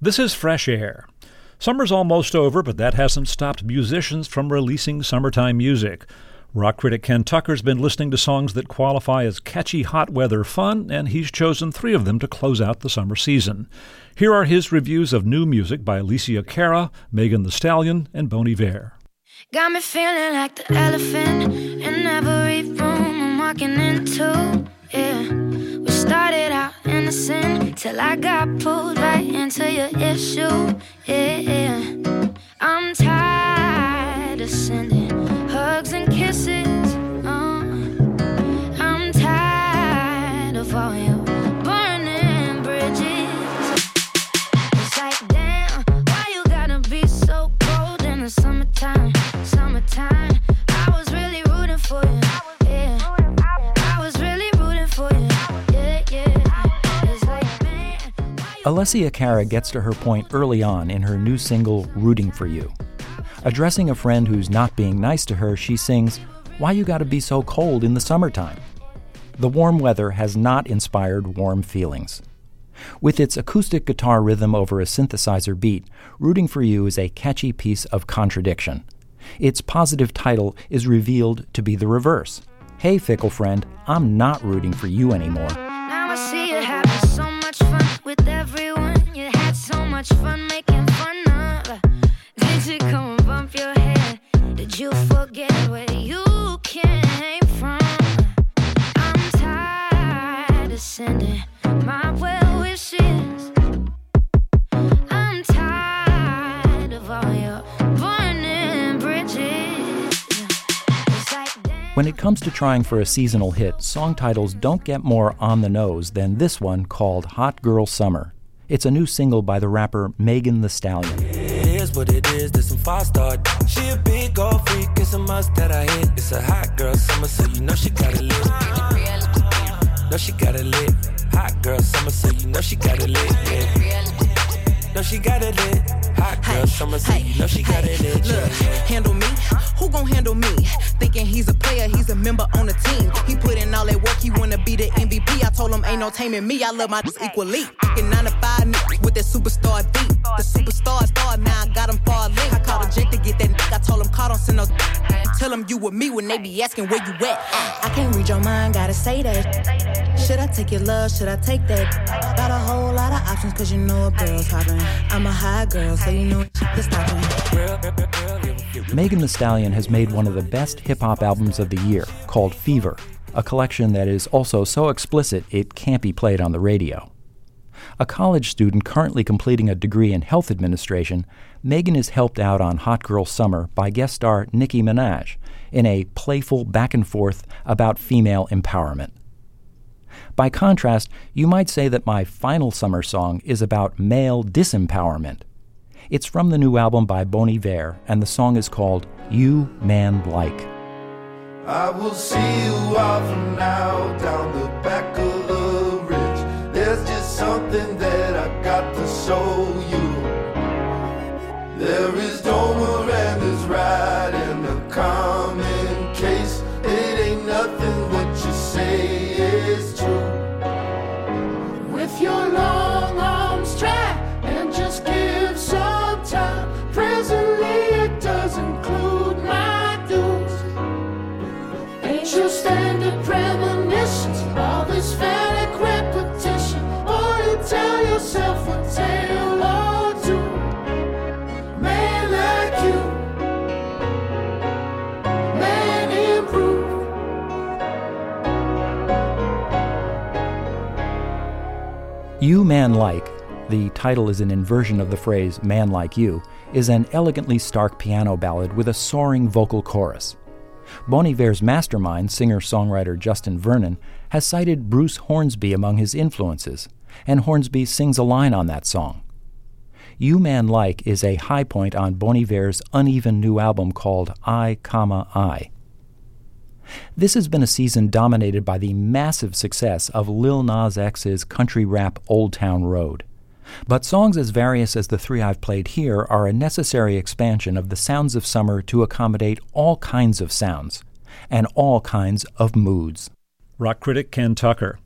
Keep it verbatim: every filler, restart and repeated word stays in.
This is Fresh Air. Summer's almost over, but that hasn't stopped musicians from releasing summertime music. Rock critic Ken Tucker's been listening to songs that qualify as catchy hot weather fun, and he's chosen three of them to close out the summer season. Here are his reviews of new music by Alicia Cara, Megan Thee Stallion, and Bon Iver. Got me feeling like the elephant in every room I'm walking into, yeah. We started out innocent till I got pulled right into your issue, yeah. I'm tired of sending hugs and kisses, uh. I'm tired of all your burning bridges. It's like, damn, why you gotta be so cold in the summertime? Summertime, I was really rooting for you, yeah. I was really rooting for you, yeah, yeah. It's like, man, Alicia Cara gets to her point early on in her new single, Rooting for You. Addressing a friend who's not being nice to her, she sings, "Why you gotta be so cold in the summertime?" The warm weather has not inspired warm feelings. With its acoustic guitar rhythm over a synthesizer beat, Rooting for You is a catchy piece of contradiction. Its positive title is revealed to be the reverse. Hey, fickle friend, I'm not rooting for you anymore. now I see you having so much fun with everyone. You had so much fun making fun of. Did you come and bump your head? Did you forget where you came from? I'm tired of sending my well wishes. I'm tired of all your burning bridges. It's like, damn. When it comes to trying for a seasonal hit, song titles don't get more on the nose than this one called Hot Girl Summer. It's a new single by the rapper Megan Thee Stallion. It is what it is, this some five star. She a big old freak, it's a must that I hit. It's a hot girl summer, so you know she got it lit. Know she got it lit. Hot girl summer, so you know she got it lit. Yeah. Know she got it lit. Hot girl Hey, summer, so hey, you know she got hey, it lit. Look, Yeah, yeah. handle me? Who gon' handle me? Thinking he's a player, he's a member on the team. He put in all that work, he wanna be the M V P. I told him ain't no taming me, I love my equally. Fucking nine to five nigga with that superstar beat. The superstar star, now I got him far link. I called a Jake to get that nigga, I told him call, don't send no. Tell him you with me when they be asking where you at. I can't read your mind, gotta say that. Should I take your love, should I take that? Got a whole lot of options, cause you know a girl's hopping. I'm a high girl, so you know it's stopping. Megan Thee Stallion has made one of the best hip-hop albums of the year, called Fever, a collection that is also so explicit it can't be played on the radio. A college student currently completing a degree in health administration, Megan is helped out on Hot Girl Summer by guest star Nicki Minaj in a playful back-and-forth about female empowerment. By contrast, you might say that my final summer song is about male disempowerment. It's from the new album by Bon Iver, and the song is called You Man Like. I will see you off from now down the back of the ridge. There's just something that I got to show you. There is Domer and there's right in the common case. It ain't nothing what you say is true. With your long arms try and just give some time. Presently it does include my dues. Ain't your standard premonitions, all this phallic repetition. Or you tell yourself a tale or two. Man like you, man improve. You Man Like, the title is an inversion of the phrase Man Like You, is an elegantly stark piano ballad with a soaring vocal chorus. Bon Iver's mastermind, singer-songwriter Justin Vernon, has cited Bruce Hornsby among his influences, and Hornsby sings a line on that song. You Man Like is a high point on Bon Iver's uneven new album called I, I. This has been a season dominated by the massive success of Lil Nas X's country rap Old Town Road. But songs as various as the three I've played here are a necessary expansion of the sounds of summer to accommodate all kinds of sounds and all kinds of moods. Rock critic Ken Tucker.